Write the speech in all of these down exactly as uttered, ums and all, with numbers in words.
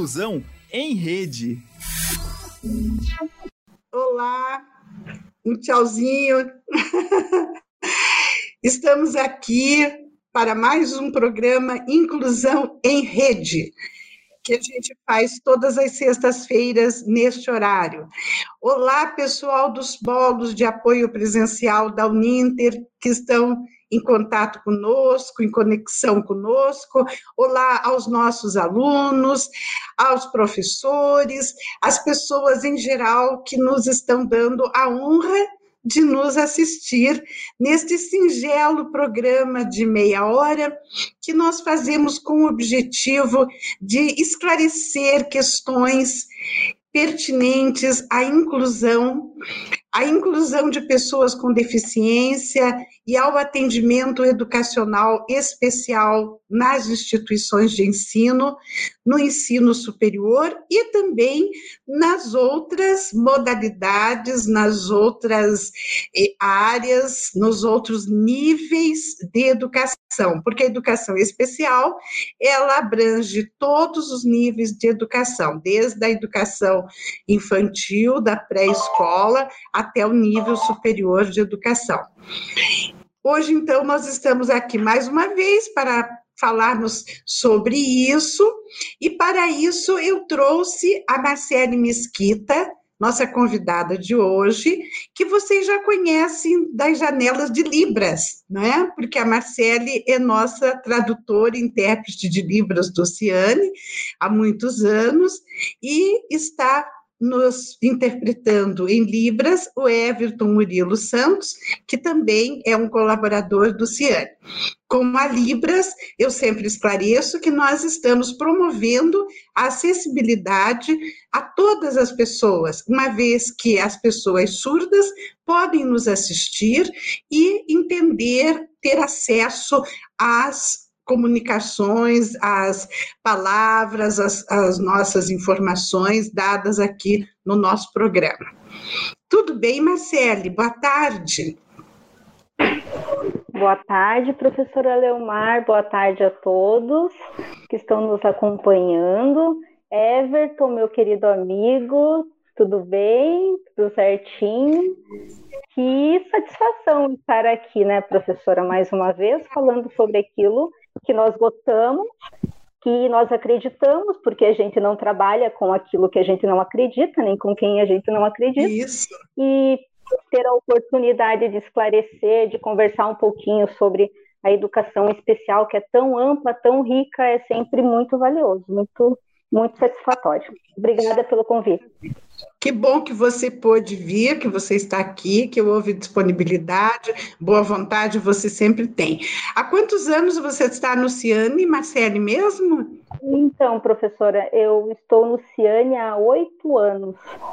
Inclusão em Rede. Olá, um tchauzinho. Estamos aqui para mais um programa Inclusão em Rede, que a gente faz todas as sextas-feiras neste horário. Olá, pessoal dos polos de apoio presencial da Uninter, que estão em contato conosco, em conexão conosco. Olá aos nossos alunos, aos professores, às pessoas em geral que nos estão dando a honra de nos assistir neste singelo programa de meia hora que nós fazemos com o objetivo de esclarecer questões pertinentes à inclusão, à inclusão de pessoas com deficiência e ao atendimento educacional especial nas instituições de ensino, no ensino superior e também nas outras modalidades, nas outras áreas, nos outros níveis de educação, porque a educação especial, ela abrange todos os níveis de educação, desde a educação infantil, da pré-escola, até o nível superior de educação. Hoje, então, nós estamos aqui mais uma vez para falarmos sobre isso, e para isso eu trouxe a Marcele Mesquita, nossa convidada de hoje, que vocês já conhecem das janelas de Libras, não é? Porque a Marcele é nossa tradutora e intérprete de Libras do Ciane há muitos anos, e está nos interpretando em Libras o Everton Murilo Santos, que também é um colaborador do Ciane. Com a Libras, eu sempre esclareço que nós estamos promovendo a acessibilidade a todas as pessoas, uma vez que as pessoas surdas podem nos assistir e entender, ter acesso às comunicações, as palavras, as, as nossas informações dadas aqui no nosso programa. Tudo bem, Marcele? Boa tarde. Boa tarde, professora Leomar, boa tarde a todos que estão nos acompanhando. Everton, meu querido amigo, tudo bem? Tudo certinho? Que satisfação estar aqui, né, professora, mais uma vez, falando sobre aquilo que nós gostamos, que nós acreditamos, porque a gente não trabalha com aquilo que a gente não acredita, nem com quem a gente não acredita. Isso. E ter a oportunidade de esclarecer, de conversar um pouquinho sobre a educação especial, que é tão ampla, tão rica, é sempre muito valioso, muito, muito satisfatório. Obrigada pelo convite. Que bom que você pôde vir, que você está aqui, que houve disponibilidade, boa vontade você sempre tem. Há quantos anos você está no Ciane, Marcele, mesmo? Então, professora, eu estou no Ciane há oito anos.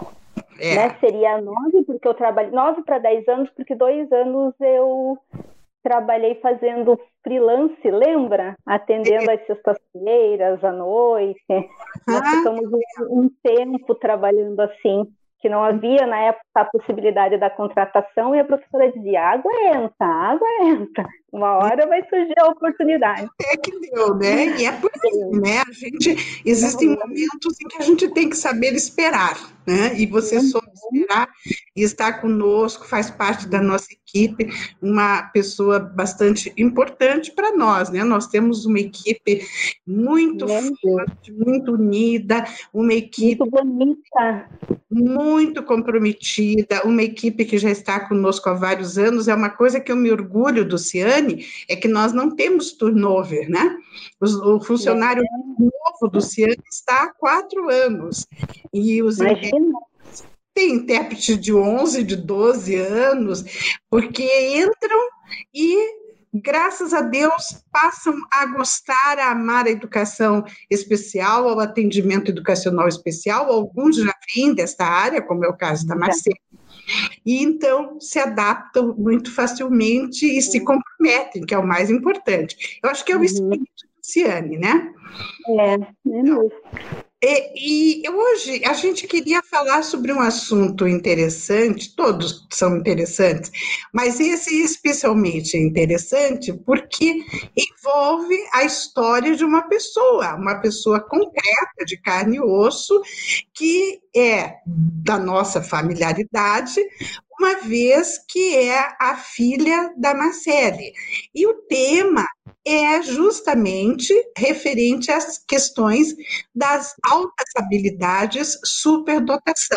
É. Né? Seria nove, porque eu trabalhei, nove para dez anos, porque dois anos eu trabalhei fazendo freelance, lembra? Atendendo às sextas-feiras, à noite. Ah. Nós ficamos um, um tempo trabalhando assim, que não havia na época a possibilidade da contratação, e a professora dizia, aguenta, aguenta, uma hora vai surgir a oportunidade. É que deu, né? E é por aí, né? A gente, existem momentos em que a gente tem que saber esperar, né? E você soube esperar e está conosco, faz parte da nossa equipe, uma pessoa bastante importante para nós, né? Nós temos uma equipe muito é forte, muito unida, uma equipe muito bonita, muito comprometida, uma equipe que já está conosco há vários anos. É uma coisa que eu me orgulho do Ciane, é que nós não temos turnover, né? O, o funcionário é. novo do Ciane está há quatro anos, e os Imagina. Tem intérprete de onze, de doze anos, porque entram e, graças a Deus, passam a gostar, a amar a educação especial, ao atendimento educacional especial. Alguns já vêm desta área, como é o caso da Marcele, e então se adaptam muito facilmente e se comprometem, que é o mais importante. Eu acho que é o espírito do Ciane, né? É, é mesmo. E, e hoje a gente queria falar sobre um assunto interessante, todos são interessantes, mas esse especialmente é interessante porque envolve a história de uma pessoa, uma pessoa concreta, de carne e osso, que é da nossa familiaridade, uma vez que é a filha da Marcele. E o tema é justamente referente às questões das altas habilidades superdotação.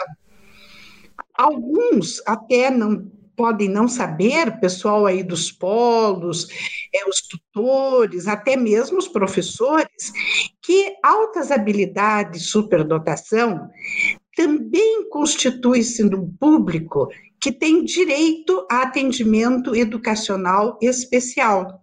Alguns até não podem não saber, o pessoal aí dos polos, é, os tutores, até mesmo os professores, que altas habilidades superdotação também constitui-se um público que tem direito a atendimento educacional especial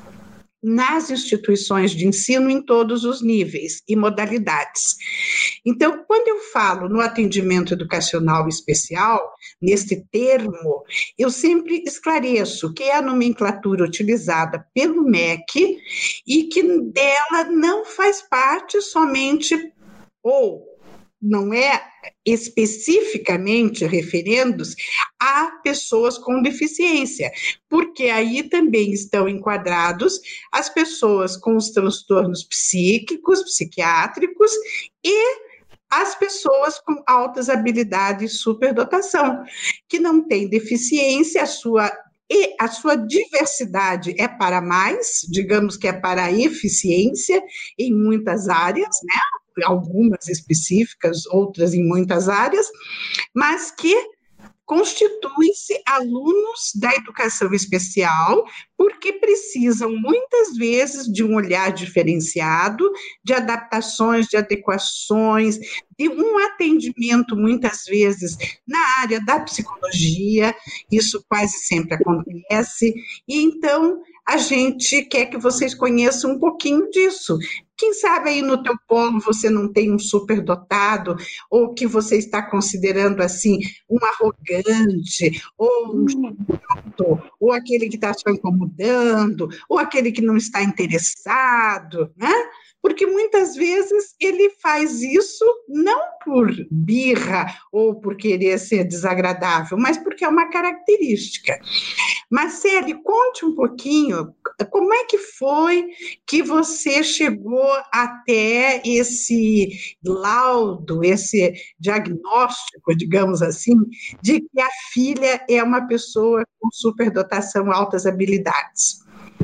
nas instituições de ensino em todos os níveis e modalidades. Então, quando eu falo no atendimento educacional especial, neste termo, eu sempre esclareço que é a nomenclatura utilizada pelo M E C e que dela não faz parte somente ou não é especificamente referendo-se a pessoas com deficiência, porque aí também estão enquadrados as pessoas com os transtornos psíquicos, psiquiátricos e as pessoas com altas habilidades de superdotação, que não têm deficiência, a sua e a sua diversidade é para mais, digamos que é para a eficiência em muitas áreas, né? Algumas específicas, outras em muitas áreas, mas que constituem-se alunos da educação especial, porque precisam muitas vezes de um olhar diferenciado, de adaptações, de adequações, de um atendimento muitas vezes na área da psicologia, isso quase sempre acontece, e então a gente quer que vocês conheçam um pouquinho disso. Quem sabe aí no teu polo você não tem um superdotado, ou que você está considerando assim um arrogante, ou um chato, ou aquele que está só incomodando, ou aquele que não está interessado, né? Porque muitas vezes ele faz isso não por birra ou por querer ser desagradável, mas porque é uma característica. Marcele, conte um pouquinho como é que foi que você chegou até esse laudo, esse diagnóstico, digamos assim, de que a filha é uma pessoa com superdotação, altas habilidades.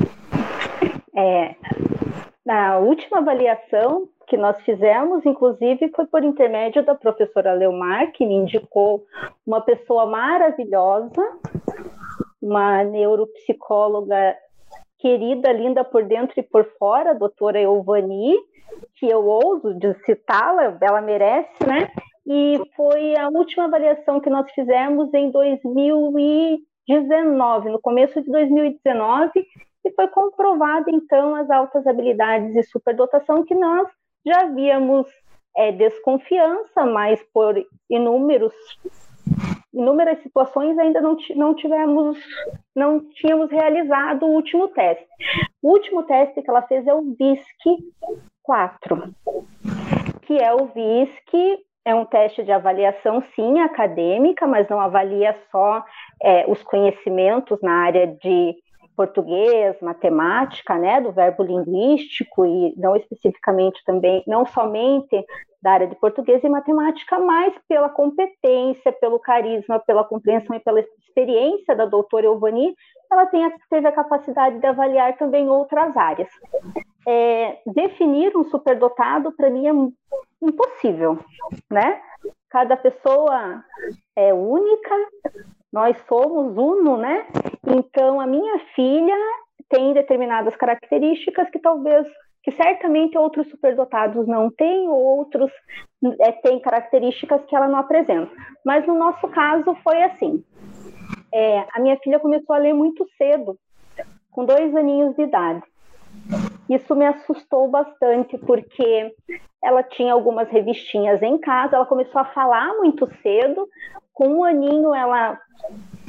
É, na última avaliação que nós fizemos, inclusive, foi por intermédio da professora Leomar, que me indicou uma pessoa maravilhosa, uma neuropsicóloga querida, linda por dentro e por fora, a doutora Elvani, que eu ouso de citá-la, ela merece, né? E foi a última avaliação que nós fizemos em dois mil e dezenove, no começo de dois mil e dezenove, e foi comprovada, então, as altas habilidades e superdotação que nós já víamos é, desconfiança, mas por inúmeros inúmeras situações ainda não, não tivemos, não tínhamos realizado o último teste. O último teste que ela fez é o V I S C quatro, que é o V I S C, é um teste de avaliação, sim, acadêmica, mas não avalia só é, os conhecimentos na área de português, matemática, né, do verbo linguístico, e não especificamente também, não somente da área de português e matemática, mas pela competência, pelo carisma, pela compreensão e pela experiência da doutora Elvani, ela tem, teve a capacidade de avaliar também outras áreas. É, definir um superdotado, para mim, é impossível, né? Cada pessoa é única, nós somos uno, né? Então, a minha filha tem determinadas características que talvez, que certamente outros superdotados não têm, ou outros é, têm características que ela não apresenta. Mas no nosso caso foi assim. É, a minha filha começou a ler muito cedo, com dois aninhos de idade. Isso me assustou bastante, porque ela tinha algumas revistinhas em casa, ela começou a falar muito cedo. Com um aninho ela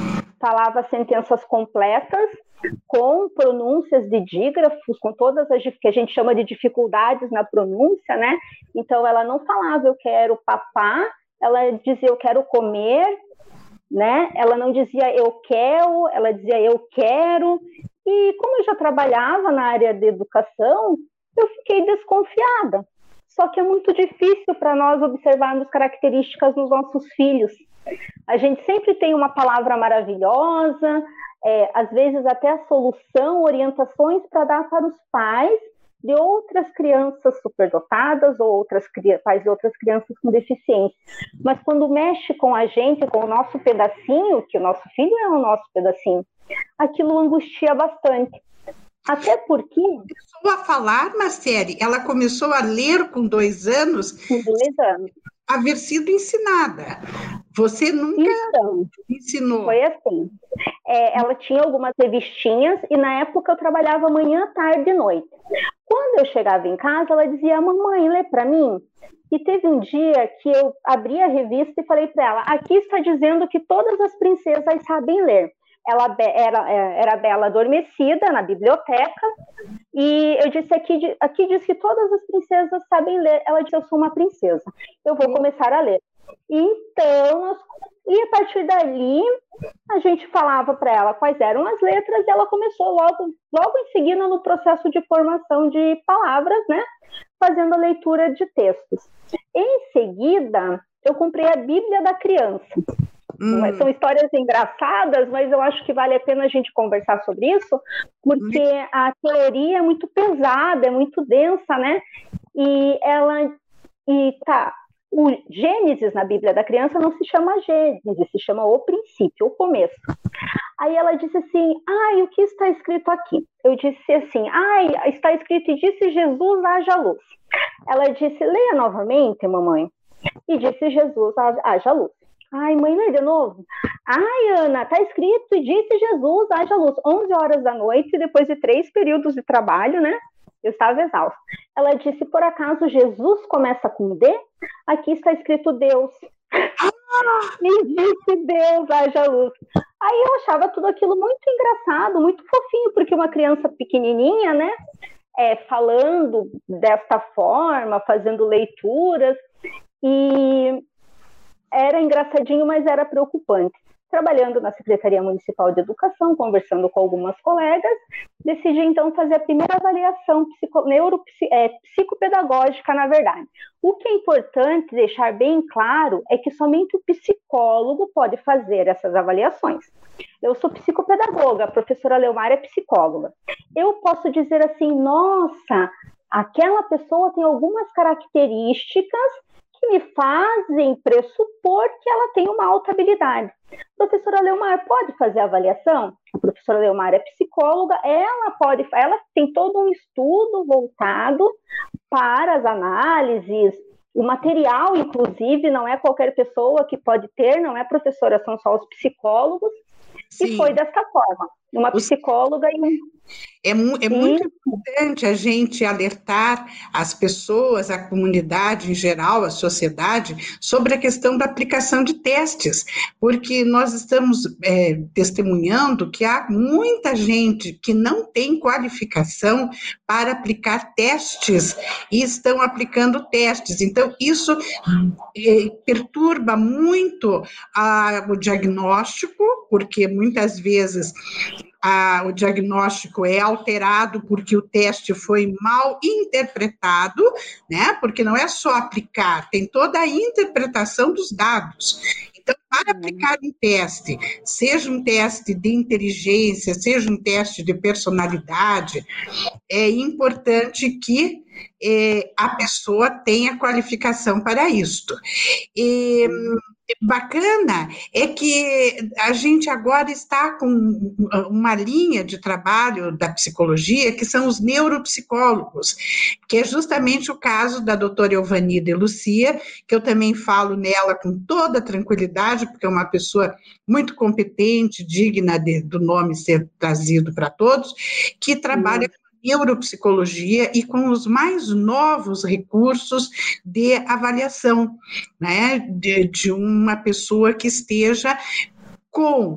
falava sentenças completas, com pronúncias de dígrafos, com todas as que a gente chama de dificuldades na pronúncia, né? Então, ela não falava eu quero papá, ela dizia eu quero comer, né? Ela não dizia eu quero, ela dizia eu quero. E como eu já trabalhava na área de educação, eu fiquei desconfiada. Só que é muito difícil para nós observarmos características nos nossos filhos. A gente sempre tem uma palavra maravilhosa, é, às vezes até a solução, orientações para dar para os pais de outras crianças superdotadas ou outras, pais de outras crianças com deficiência. Mas quando mexe com a gente, com o nosso pedacinho, que o nosso filho é o nosso pedacinho, aquilo angustia bastante. Até porque... Começou a falar, Marcele, ela começou a ler com dois anos. Com dois anos. Haver sido ensinada. Você nunca então, ensinou. Foi assim. É, ela tinha algumas revistinhas e na época eu trabalhava manhã, tarde e noite. Quando eu chegava em casa, ela dizia, mamãe, lê para mim. E teve um dia que eu abri a revista e falei para ela, aqui está dizendo que todas as princesas sabem ler. Ela era, era Bela Adormecida na biblioteca, e eu disse, aqui, aqui diz que todas as princesas sabem ler. Ela disse, eu sou uma princesa, eu vou começar a ler. Então, e a partir dali, a gente falava para ela quais eram as letras, e ela começou logo, logo em seguida no processo de formação de palavras, né, fazendo a leitura de textos. Em seguida, eu comprei a Bíblia da Criança. Hum. São histórias engraçadas, mas eu acho que vale a pena a gente conversar sobre isso, porque hum. a teoria é muito pesada, é muito densa, né? E ela... E tá, o Gênesis na Bíblia da Criança não se chama Gênesis, se chama o princípio, o começo. Aí ela disse assim, ai, o que está escrito aqui? Eu disse assim, ai, está escrito e disse Jesus, haja luz. Ela disse, leia novamente, mamãe. E disse Jesus, haja luz. Ai, mãe, lê de novo. Ai, Ana, tá escrito e disse Jesus, haja luz. onze horas da noite, depois de três períodos de trabalho, né? Eu estava exausta. Ela disse, por acaso Jesus começa com D? Aqui está escrito Deus. E disse Deus, haja luz. Aí eu achava tudo aquilo muito engraçado, muito fofinho, porque uma criança pequenininha, né? É, falando desta forma, fazendo leituras. E... era engraçadinho, mas era preocupante. Trabalhando na Secretaria Municipal de Educação, conversando com algumas colegas, decidi então fazer a primeira avaliação psico, neuro, é, psicopedagógica, na verdade. O que é importante deixar bem claro é que somente o psicólogo pode fazer essas avaliações. Eu sou psicopedagoga, a professora Leomar é psicóloga. Eu posso dizer assim, nossa, aquela pessoa tem algumas características que me fazem pressupor que ela tem uma alta habilidade. A professora Leomar pode fazer a avaliação? A professora Leomar é psicóloga, ela pode, ela tem todo um estudo voltado para as análises, o material, inclusive, não é qualquer pessoa que pode ter, não é professora, são só os psicólogos. Sim. E foi desta forma, uma psicóloga e um... É, mu é muito importante a gente alertar as pessoas, a comunidade em geral, a sociedade, sobre a questão da aplicação de testes, porque nós estamos é, testemunhando que há muita gente que não tem qualificação para aplicar testes e estão aplicando testes. Então, isso é, perturba muito a, o diagnóstico, porque muitas vezes a, o diagnóstico é alterado porque o teste foi mal interpretado, né? Porque não é só aplicar, tem toda a interpretação dos dados. Então, para aplicar um teste, seja um teste de inteligência, seja um teste de personalidade, é importante que é, a pessoa tenha qualificação para isto. E bacana é que a gente agora está com uma linha de trabalho da psicologia que são os neuropsicólogos, que é justamente o caso da doutora Elvani de Lucia, que eu também falo nela com toda tranquilidade, porque é uma pessoa muito competente, digna de, do nome ser trazido para todos, que trabalha com neuropsicologia e com os mais novos recursos de avaliação, né, de, de uma pessoa que esteja com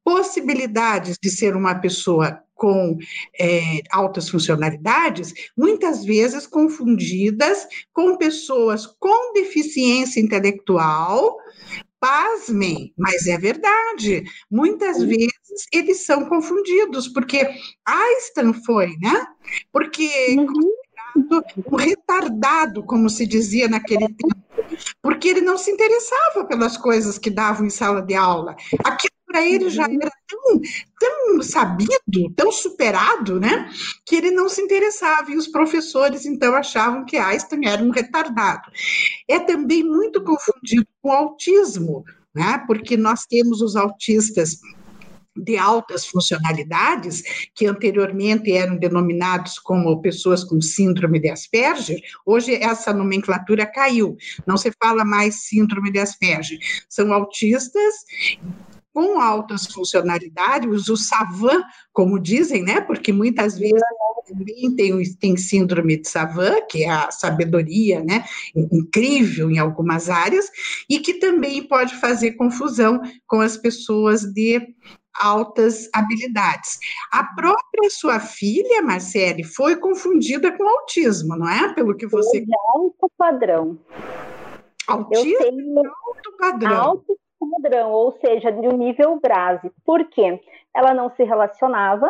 possibilidades de ser uma pessoa com é, altas funcionalidades, muitas vezes confundidas com pessoas com deficiência intelectual. Pasmem, mas é verdade. Muitas vezes eles são confundidos, porque Einstein foi, né? Porque uhum. um retardado, como se dizia naquele tempo, porque ele não se interessava pelas coisas que davam em sala de aula. Aquilo para ele já era tão, tão sabido, tão superado, né? Que ele não se interessava. E os professores, então, achavam que Einstein era um retardado. É também muito confundido com autismo, né? Porque nós temos os autistas de altas funcionalidades, que anteriormente eram denominados como pessoas com síndrome de Asperger. Hoje essa nomenclatura caiu, não se fala mais síndrome de Asperger. São autistas com altas funcionalidades, o savant, como dizem, né? Porque muitas vezes também tem, tem síndrome de savant, que é a sabedoria, né? Incrível em algumas áreas, e que também pode fazer confusão com as pessoas de altas habilidades. A própria sua filha, Marcele, foi confundida com autismo, não é? Pelo que você... É alto padrão. Autismo Eu tenho... alto padrão. Alto padrão, ou seja, de um nível grave. Por quê? Ela não se relacionava,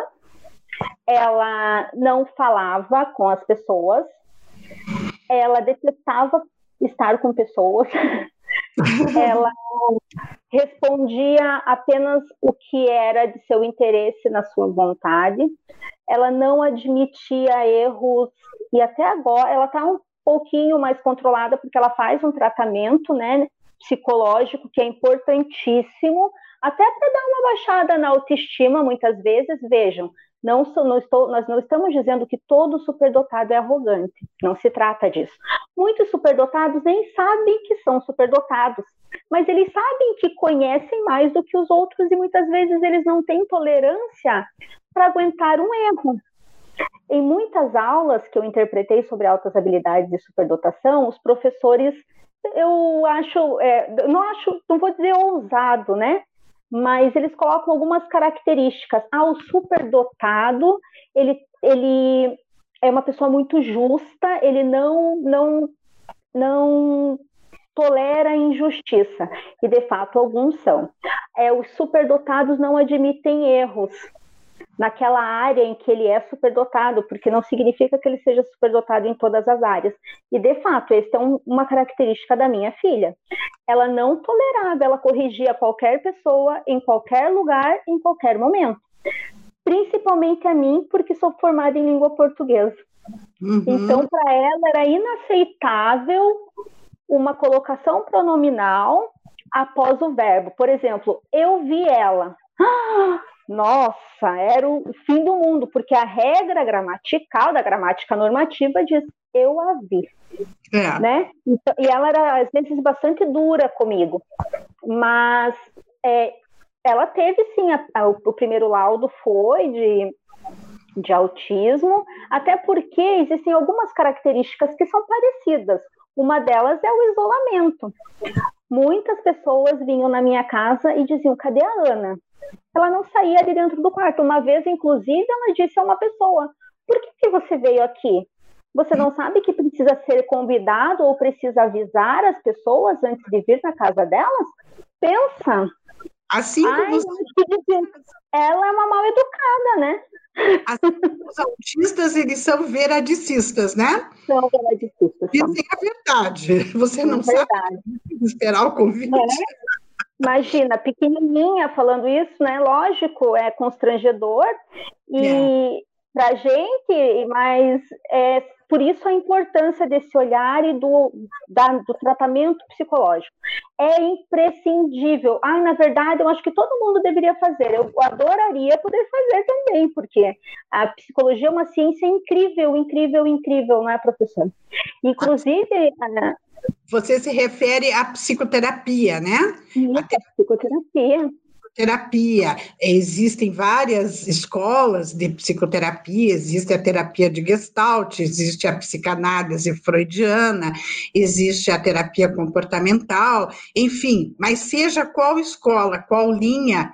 ela não falava com as pessoas, ela detestava estar com pessoas, ela respondia apenas o que era de seu interesse, na sua vontade, ela não admitia erros, e até agora ela está um pouquinho mais controlada, porque ela faz um tratamento, né, psicológico, que é importantíssimo, até para dar uma baixada na autoestima, muitas vezes. Vejam, não, não estou, nós não estamos dizendo que todo superdotado é arrogante, não se trata disso. Muitos superdotados nem sabem que são superdotados, mas eles sabem que conhecem mais do que os outros, e muitas vezes eles não têm tolerância para aguentar um erro. Em muitas aulas que eu interpretei sobre altas habilidades e superdotação, os professores, eu acho, é, não acho, não vou dizer ousado, né? Mas eles colocam algumas características. Ah, o superdotado, ele, ele é uma pessoa muito justa, ele não, não, não tolera injustiça. E, de fato, alguns são. É, os superdotados não admitem erros naquela área em que ele é superdotado, porque não significa que ele seja superdotado em todas as áreas. E, de fato, essa é um, uma característica da minha filha. Ela não tolerava, ela corrigia qualquer pessoa, em qualquer lugar, em qualquer momento. Principalmente a mim, porque sou formada em língua portuguesa. Uhum. Então, para ela, era inaceitável uma colocação pronominal após o verbo. Por exemplo, eu vi ela. Ah! Nossa, era o fim do mundo, porque a regra gramatical da gramática normativa diz eu a vi, é. Né? Então, e ela era, às vezes, bastante dura comigo, mas é, ela teve, sim, a, a, o primeiro laudo foi de, de autismo, até porque existem algumas características que são parecidas. Uma delas é o isolamento. Muitas pessoas vinham na minha casa e diziam, cadê a Ana? Ela não saía de dentro do quarto. Uma vez, inclusive, ela disse a uma pessoa, por que, que você veio aqui? Você não sabe que precisa ser convidado ou precisa avisar as pessoas antes de vir na casa delas? Pensa. Assim como Ai, você... Ela é uma mal educada, né? Assim, os autistas, eles são veradicistas, né? São veradicistas. Dizem a verdade. Você não é sabe esperar o convite. É. Imagina, pequenininha falando isso, né? Lógico, é constrangedor e é. Pra gente, mas é por isso a importância desse olhar e do, da, do tratamento psicológico. É imprescindível. Ah, na verdade, eu acho que todo mundo deveria fazer. Eu adoraria poder fazer também, porque a psicologia é uma ciência incrível, incrível, incrível, não é, professor? Inclusive... A, Você se refere à psicoterapia, né? Isso, a psicoterapia. Terapia. Existem várias escolas de psicoterapia, existe a terapia de Gestalt, existe a psicanálise freudiana, existe a terapia comportamental, enfim, mas seja qual escola, qual linha,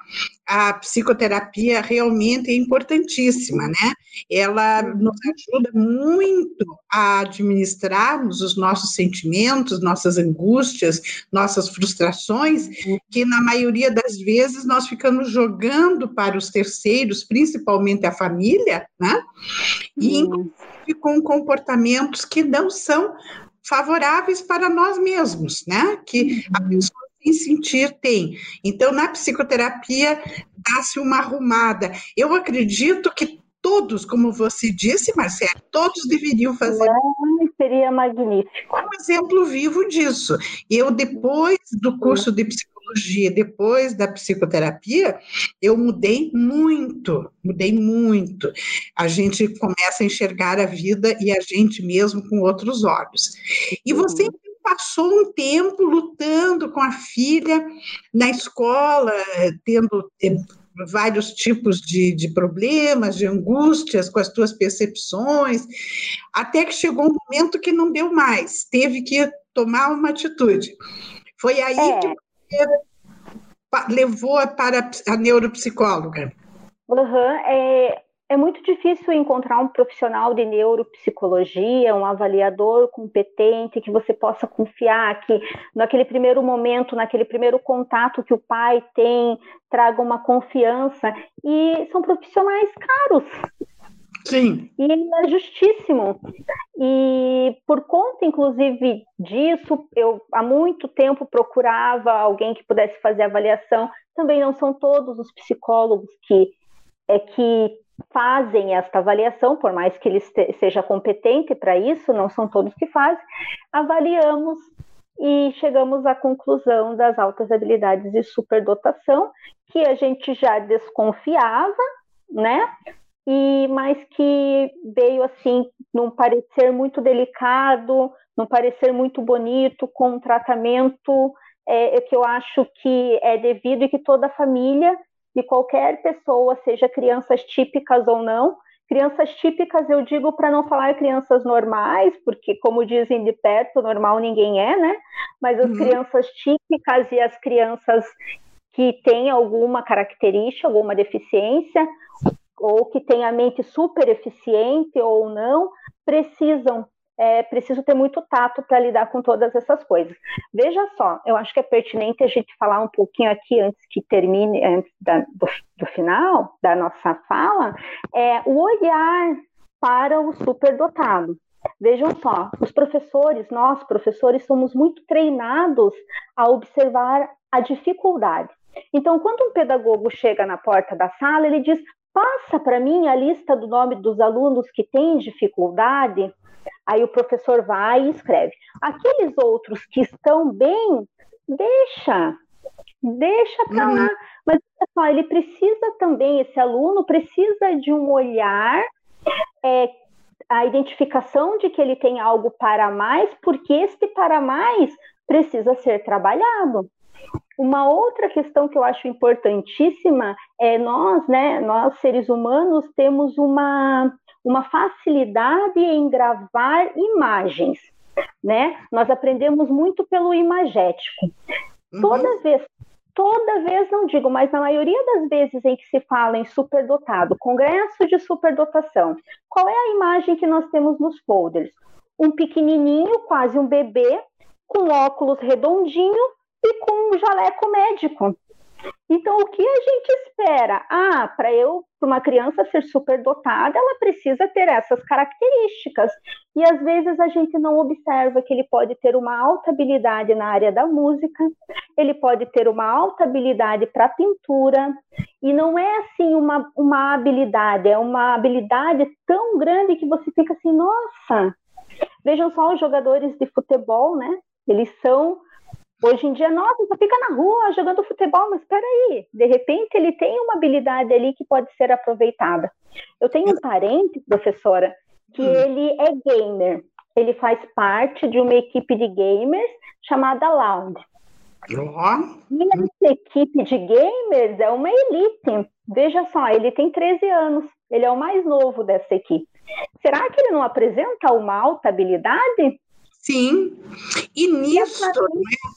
a psicoterapia realmente é importantíssima, né? Ela nos ajuda muito a administrarmos os nossos sentimentos, nossas angústias, nossas frustrações, que na maioria das vezes nós ficamos jogando para os terceiros, principalmente a família, né? E inclusive com comportamentos que não são favoráveis para nós mesmos, né? Que a pessoa sem sentir tem. Então, na psicoterapia, dá-se uma arrumada. Eu acredito que todos, como você disse, Marcelo, todos deveriam fazer. Não, seria magnífico. Um exemplo vivo disso. Eu, depois do curso de psicologia, depois da psicoterapia, eu mudei muito, mudei muito. A gente começa a enxergar a vida e a gente mesmo com outros olhos. E você passou um tempo lutando com a filha na escola, tendo vários tipos de, de problemas, de angústias com as tuas percepções, até que chegou um momento que não deu mais, teve que tomar uma atitude. Foi aí é. que você levou para a neuropsicóloga. Uhum, é... É muito difícil encontrar um profissional de neuropsicologia, um avaliador competente, que você possa confiar, que naquele primeiro momento, naquele primeiro contato que o pai tem, traga uma confiança. E são profissionais caros. Sim. E é justíssimo. E por conta, inclusive, disso, eu há muito tempo procurava alguém que pudesse fazer avaliação. Também não são todos os psicólogos que, é, que fazem esta avaliação, por mais que ele seja competente para isso, não são todos que fazem. Avaliamos e chegamos à conclusão das altas habilidades de superdotação, que a gente já desconfiava, né? E, mas que veio assim, num parecer muito delicado, num parecer muito bonito, com um tratamento é, que eu acho que é devido e que toda a família de qualquer pessoa, seja crianças típicas ou não. Crianças típicas, eu digo para não falar crianças normais, porque, como dizem de perto, normal ninguém é, né? Mas as uhum. crianças típicas e as crianças que têm alguma característica, alguma deficiência, ou que têm a mente super eficiente ou não, precisam É preciso ter muito tato para lidar com todas essas coisas. Veja só, eu acho que é pertinente a gente falar um pouquinho aqui, antes que termine, antes da, do, do final da nossa fala, é o olhar para o superdotado. Vejam só, os professores, nós professores, somos muito treinados a observar a dificuldade. Então, quando um pedagogo chega na porta da sala, ele diz: passa para mim a lista do nome dos alunos que têm dificuldade. Aí o professor vai e escreve. Aqueles outros que estão bem, deixa, deixa para lá. Uhum. Mas só, ele precisa também, esse aluno precisa de um olhar, é, a identificação de que ele tem algo para mais, porque este para mais precisa ser trabalhado. Uma outra questão que eu acho importantíssima é nós, né, nós seres humanos temos uma... uma facilidade em gravar imagens, né? Nós aprendemos muito pelo imagético. Uhum. Toda vez, toda vez não digo, mas na maioria das vezes em que se fala em superdotado, congresso de superdotação, qual é a imagem que nós temos nos folders? Um pequenininho, quase um bebê, com óculos redondinho e com um jaleco médico. Então, o que a gente espera? Ah, para eu, para uma criança ser superdotada, ela precisa ter essas características. E às vezes a gente não observa que ele pode ter uma alta habilidade na área da música, ele pode ter uma alta habilidade para pintura, e não é assim uma, uma habilidade, é uma habilidade tão grande que você fica assim, nossa! Vejam só os jogadores de futebol, né? Eles são... Hoje em dia, nossa, só fica na rua jogando futebol, mas espera aí, de repente ele tem uma habilidade ali que pode ser aproveitada. Eu tenho um parente, professora, que hum. ele é gamer, ele faz parte de uma equipe de gamers chamada Loud. Uhum. E essa equipe de gamers é uma elite. Veja só, ele tem treze anos, ele é o mais novo dessa equipe. Será que ele não apresenta uma alta habilidade? Sim, e nisso,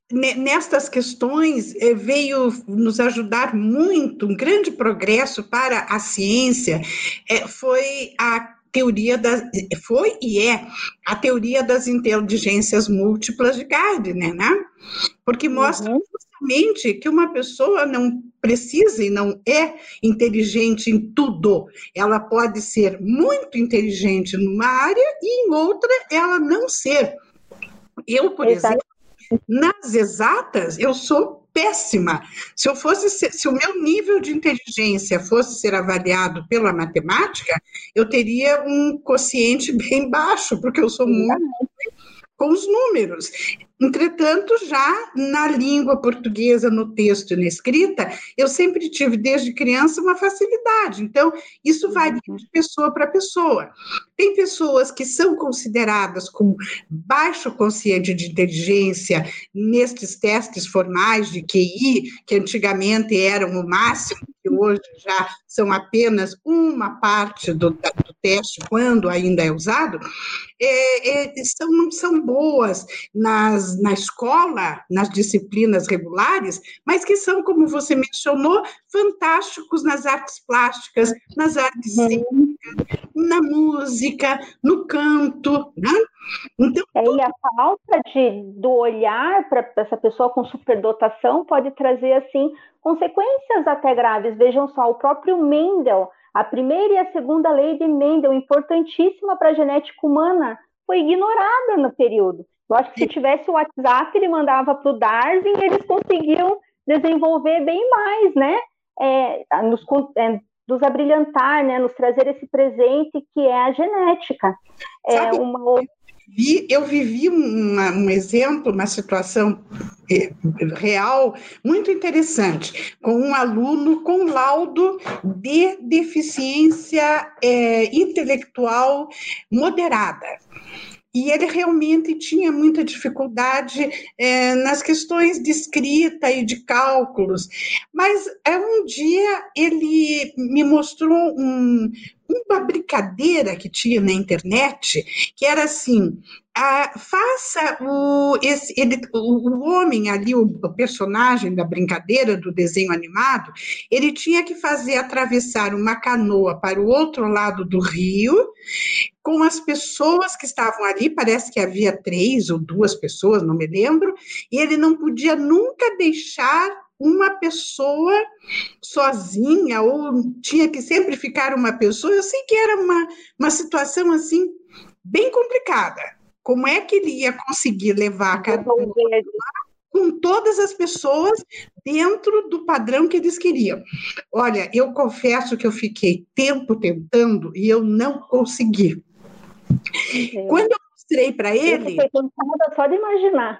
nestas questões veio nos ajudar muito, um grande progresso para a ciência, foi a teoria das, foi e é a teoria das inteligências múltiplas de Gardner, né? Porque mostra uhum. justamente que uma pessoa não precisa e não é inteligente em tudo. Ela pode ser muito inteligente numa área e em outra ela não ser. Eu, por Exato. exemplo, nas exatas, eu sou péssima. Se eu fosse, se o meu nível de inteligência fosse ser avaliado pela matemática, eu teria um quociente bem baixo, porque eu sou muito com os números. Entretanto, já na língua portuguesa, no texto e na escrita, eu sempre tive, desde criança, uma facilidade. Então, isso varia de pessoa para pessoa. Tem pessoas que são consideradas com baixo quociente de inteligência nestes testes formais de Q I, que antigamente eram o máximo, que hoje já são apenas uma parte do, do teste, quando ainda é usado, é, é, são, não são boas nas na escola, nas disciplinas regulares, mas que são, como você mencionou, fantásticos nas artes plásticas, nas artes cênicas, na música, no canto, né? Então, é, e a falta de, do olhar para essa pessoa com superdotação pode trazer, assim, consequências até graves. Vejam só, o próprio Mendel, a primeira e a segunda lei de Mendel, importantíssima para a genética humana, foi ignorada no período. Eu acho que se tivesse o WhatsApp, ele mandava para o Darwin e eles conseguiam desenvolver bem mais, né? É, nos, é, nos abrilhantar, né? Nos trazer esse presente que é a genética. É Sabe, uma... eu vivi, eu vivi uma, um exemplo, uma situação real muito interessante, com um aluno com laudo de deficiência é, intelectual moderada. E ele realmente tinha muita dificuldade é, nas questões de escrita e de cálculos. Mas é, um dia ele me mostrou um, uma brincadeira que tinha na internet, que era assim, ah, faça o, esse, ele, o, o homem ali, o, o personagem da brincadeira do desenho animado, ele tinha que fazer atravessar uma canoa para o outro lado do rio, com as pessoas que estavam ali, parece que havia três ou duas pessoas, não me lembro, e ele não podia nunca deixar uma pessoa sozinha, ou tinha que sempre ficar uma pessoa. Eu sei que era uma, uma situação assim, bem complicada. Como é que ele ia conseguir levar a canoa com todas as pessoas dentro do padrão que eles queriam? Olha, eu confesso que eu fiquei tempo tentando e eu não consegui. Uhum. Quando eu mostrei para ele... Eu fiquei cansada só de imaginar.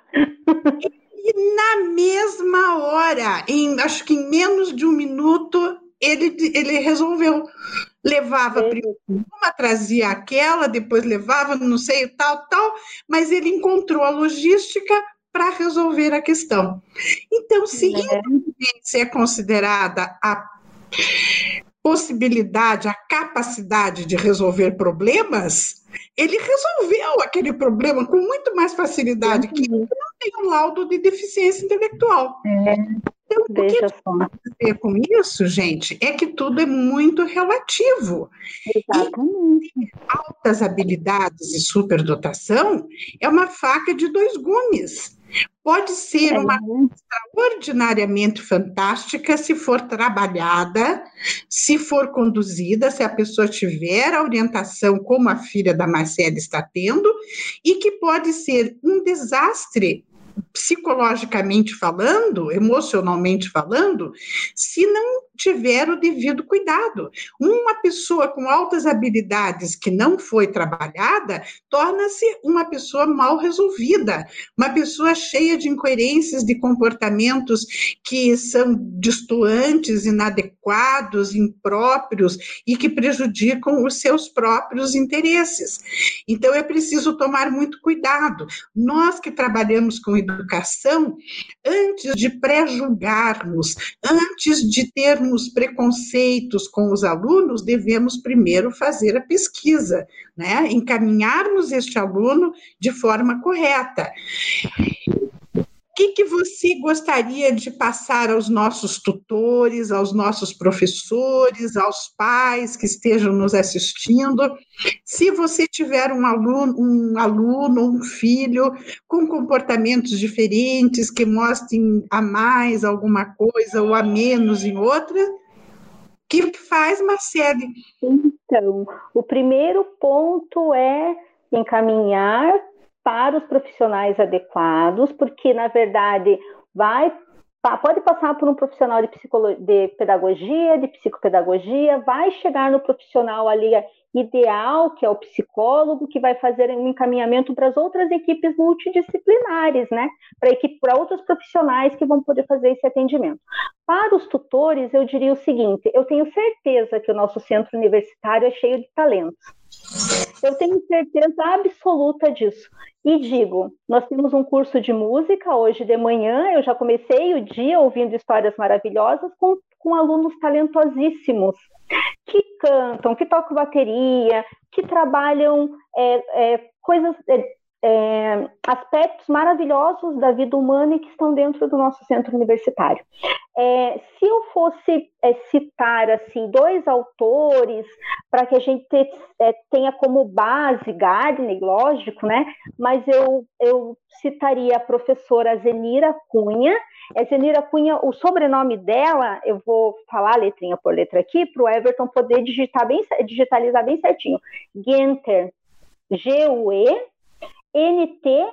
E na mesma hora, em, acho que em menos de um minuto, ele, ele resolveu. Levava primeiro uma, trazia aquela, depois levava, não sei, tal, tal, mas ele encontrou a logística para resolver a questão. Então, se é. inteligência é considerada a possibilidade, a capacidade de resolver problemas, ele resolveu aquele problema com muito mais facilidade que ele não tem um laudo de deficiência intelectual. É. Então, o que eu quero dizer com isso, gente, é que tudo é muito relativo. Exatamente. E altas habilidades e superdotação é uma faca de dois gumes. Pode ser é. uma coisa extraordinariamente fantástica se for trabalhada, se for conduzida, se a pessoa tiver a orientação como a filha da Marcela está tendo, e que pode ser um desastre psicologicamente falando, emocionalmente falando, se não tiver o devido cuidado. Uma pessoa com altas habilidades que não foi trabalhada torna-se uma pessoa mal resolvida, uma pessoa cheia de incoerências de comportamentos que são distoantes, inadequados, impróprios e que prejudicam os seus próprios interesses. Então, é preciso tomar muito cuidado. Nós que trabalhamos com educação, antes de pré-julgarmos, antes de termos preconceitos com os alunos, devemos primeiro fazer a pesquisa, né? Encaminharmos este aluno de forma correta. que, que você gostaria de passar aos nossos tutores, aos nossos professores, aos pais que estejam nos assistindo? Se você tiver um aluno, um aluno, um filho com comportamentos diferentes, que mostrem a mais alguma coisa ou a menos em outra, o que faz, Marcele? Então, o primeiro ponto é encaminhar para os profissionais adequados, porque, na verdade, vai, pode passar por um profissional de, psicologia, de pedagogia, de psicopedagogia, vai chegar no profissional ali ideal, que é o psicólogo, que vai fazer um encaminhamento para as outras equipes multidisciplinares, né? Para equipe, para outros profissionais que vão poder fazer esse atendimento. Para os tutores, eu diria o seguinte: eu tenho certeza que o nosso centro universitário é cheio de talentos. Eu tenho certeza absoluta disso. E digo, nós temos um curso de música hoje de manhã, eu já comecei o dia ouvindo histórias maravilhosas com, com alunos talentosíssimos, que cantam, que tocam bateria, que trabalham é, é, coisas, é, é, aspectos maravilhosos da vida humana e que estão dentro do nosso centro universitário. É, se eu fosse é, citar assim, dois autores para que a gente te, é, tenha como base Gardner, lógico, né? Mas eu, eu citaria a professora Zenira Cunha. A Zenira Cunha, o sobrenome dela, eu vou falar letrinha por letra aqui, para o Everton poder digitar bem, digitalizar bem certinho. Guenther, G U E N T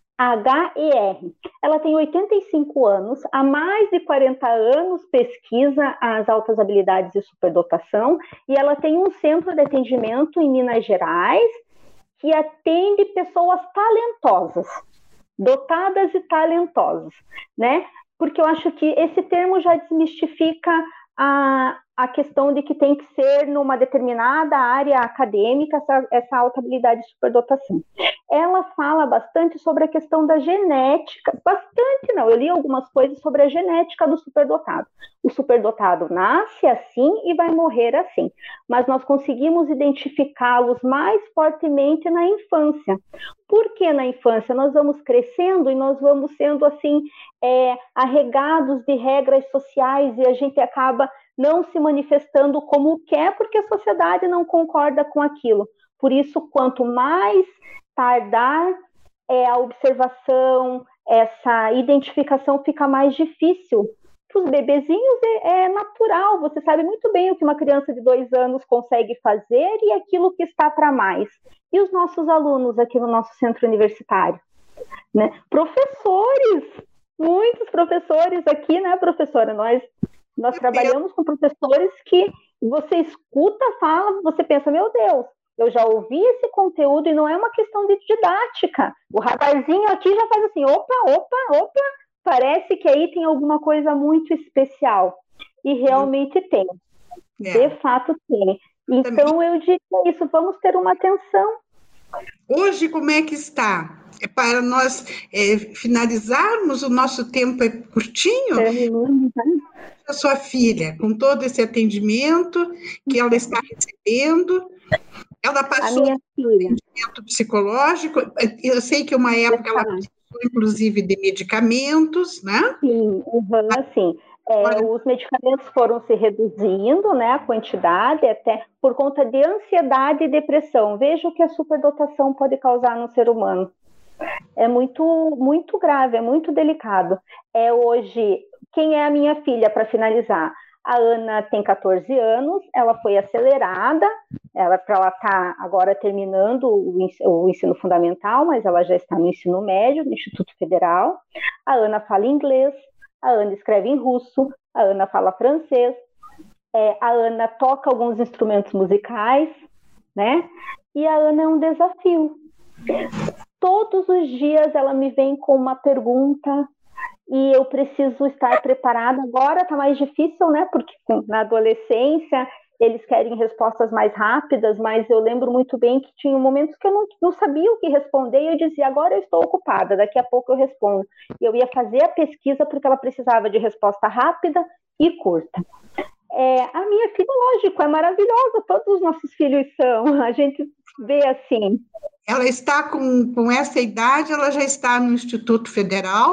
H E R. Ela tem oitenta e cinco anos, há mais de quarenta anos pesquisa as altas habilidades e superdotação, e ela tem um centro de atendimento em Minas Gerais que atende pessoas talentosas, dotadas e talentosas, né? Porque eu acho que esse termo já desmistifica a, a questão de que tem que ser numa determinada área acadêmica essa, essa alta habilidade e superdotação. Ela fala bastante sobre a questão da genética, bastante não, eu li algumas coisas sobre a genética do superdotado. O superdotado nasce assim e vai morrer assim, mas nós conseguimos identificá-los mais fortemente na infância. Por que na infância? Nós vamos crescendo e nós vamos sendo assim, é, arregados de regras sociais e a gente acaba não se manifestando como quer porque a sociedade não concorda com aquilo. Por isso, quanto mais tardar é, a observação, essa identificação fica mais difícil. Para os bebezinhos é, é natural, você sabe muito bem o que uma criança de dois anos consegue fazer e aquilo que está para mais. E os nossos alunos aqui no nosso centro universitário? Né? Professores, muitos professores aqui, né, professora? Nós, nós trabalhamos com professores que você escuta, fala, você pensa, meu Deus, eu já ouvi esse conteúdo e não é uma questão de didática. O radarzinho aqui já faz assim, opa, opa, opa, parece que aí tem alguma coisa muito especial. E realmente tem. É. De fato tem. Então, eu diria isso, vamos ter uma atenção. Hoje, como é que está? É para nós é, finalizarmos, o nosso tempo é curtinho. A sua filha, com todo esse atendimento que ela está recebendo, ela passou a minha filha. atendimento psicológico, eu sei que uma época ela precisou, inclusive, de medicamentos, né? Sim, uhum, sim. É, os medicamentos foram se reduzindo, né, a quantidade, até por conta de ansiedade e depressão. Veja o que a superdotação pode causar no ser humano. É muito, muito grave, é muito delicado. É hoje, quem é a minha filha, para finalizar? A Ana tem catorze anos, ela foi acelerada, ela para ela estar agora terminando o ensino fundamental, mas ela já está no ensino médio, no Instituto Federal. A Ana fala inglês, a Ana escreve em russo, a Ana fala francês, é, a Ana toca alguns instrumentos musicais, né? E a Ana é um desafio. Todos os dias ela me vem com uma pergunta e eu preciso estar preparada. Agora está mais difícil, né? Porque na adolescência eles querem respostas mais rápidas, mas eu lembro muito bem que tinha momentos que eu não, não sabia o que responder e eu dizia, agora eu estou ocupada, daqui a pouco eu respondo. E eu ia fazer a pesquisa porque ela precisava de resposta rápida e curta. É, a minha filha, lógico, é maravilhosa, todos os nossos filhos são, a gente vê assim. Ela está com, com essa idade, ela já está no Instituto Federal?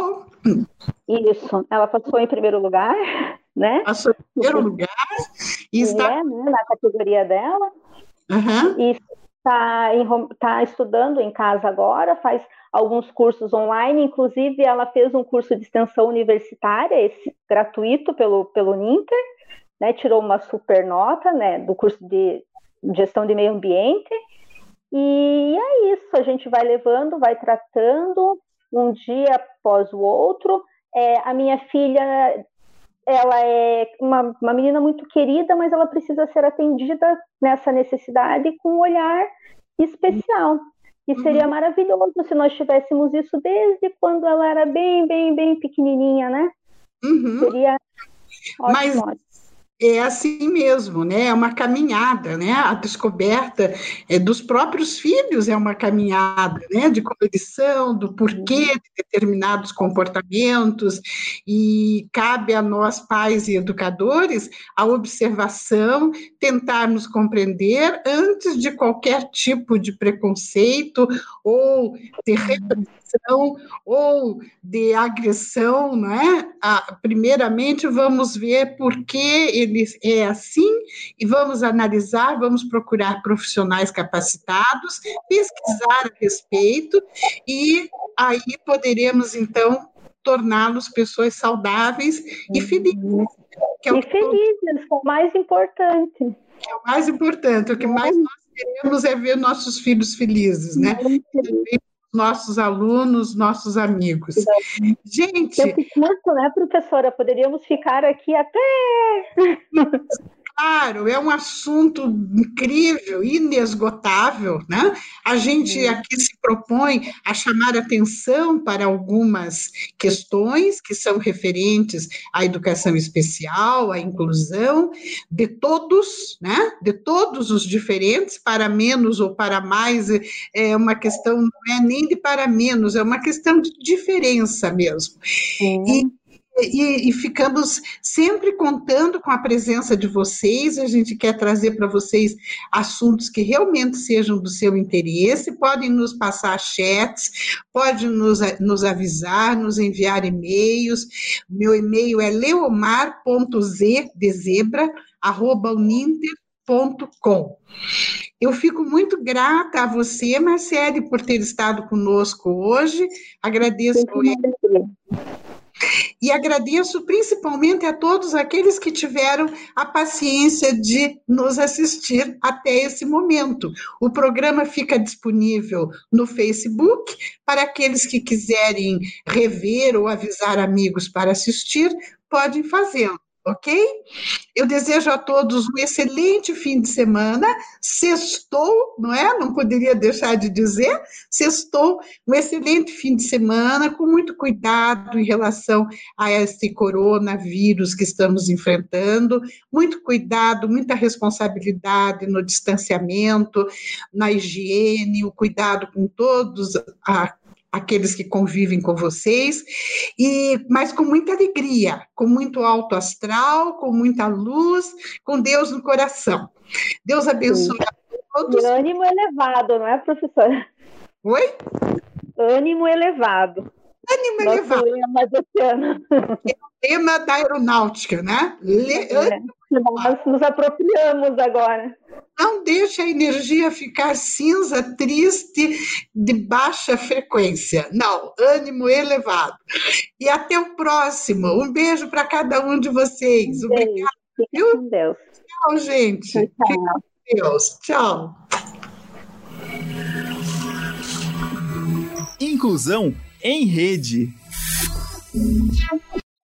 Isso, ela passou em primeiro lugar, né? Passou em primeiro lugar e está... É, né, na categoria dela. Uhum. E está tá estudando em casa agora, faz alguns cursos online, inclusive ela fez um curso de extensão universitária, esse, gratuito pelo, pelo Ninter, né, tirou uma super nota, né, do curso de gestão de meio ambiente, e é isso, a gente vai levando, vai tratando, um dia após o outro. É, a minha filha, ela é uma, uma menina muito querida, mas ela precisa ser atendida nessa necessidade com um olhar especial. E seria uhum. maravilhoso se nós tivéssemos isso desde quando ela era bem, bem, bem pequenininha, né? Uhum. Seria ótimo, mas... ótimo. É assim mesmo, né? É uma caminhada, né? A descoberta é, dos próprios filhos é uma caminhada, né? De cognição, do porquê de determinados comportamentos, e cabe a nós, pais e educadores, a observação, tentarmos compreender antes de qualquer tipo de preconceito ou de repressão ou de agressão, não é? Ah, primeiramente, vamos ver por que ele é assim e vamos analisar, vamos procurar profissionais capacitados, pesquisar a respeito e aí poderemos, então, torná-los pessoas saudáveis e felizes. Que é o e felizes, o mais importante. É o mais importante, o que mais nós queremos é ver nossos filhos felizes, né? Nossos alunos, nossos amigos. Gente... Eu curto, né, professora? Poderíamos ficar aqui até... Claro, é um assunto incrível, inesgotável, né? A gente aqui se propõe a chamar atenção para algumas questões que são referentes à educação especial, à inclusão de todos, né? De todos os diferentes, para menos ou para mais, é uma questão, não é nem de para menos, é uma questão de diferença mesmo. Sim. E E, e ficamos sempre contando com a presença de vocês. A gente quer trazer para vocês assuntos que realmente sejam do seu interesse. Podem nos passar chats, podem nos, nos avisar, nos enviar e-mails. Meu e-mail é leomar ponto z de zebra arroba uninter ponto com. Eu fico muito grata a você, Marcele, por ter estado conosco hoje. Agradeço. E agradeço principalmente a todos aqueles que tiveram a paciência de nos assistir até esse momento. O programa fica disponível no Facebook, para aqueles que quiserem rever ou avisar amigos para assistir, podem fazê-lo. Ok? Eu desejo a todos um excelente fim de semana. Sextou, não é? Não poderia deixar de dizer. Sextou, um excelente fim de semana, com muito cuidado em relação a esse coronavírus que estamos enfrentando. Muito cuidado, muita responsabilidade no distanciamento, na higiene, o cuidado com todos a aqueles que convivem com vocês, e, mas com muita alegria, com muito alto astral, com muita luz, com Deus no coração. Deus abençoe Sim. a todos. E ânimo elevado, não é, professora? Oi? Ânimo elevado. Ânimo Nosso elevado. Lema desse ano. É o tema da aeronáutica, né? Le... É. Nós nos apropriamos agora. Não deixe a energia ficar cinza, triste, de baixa frequência. Não, ânimo elevado. E até o próximo. Um beijo para cada um de vocês. Um Obrigada. Fique com Deus. Tchau, gente. Tchau. Fique com Deus. Tchau. Inclusão em rede.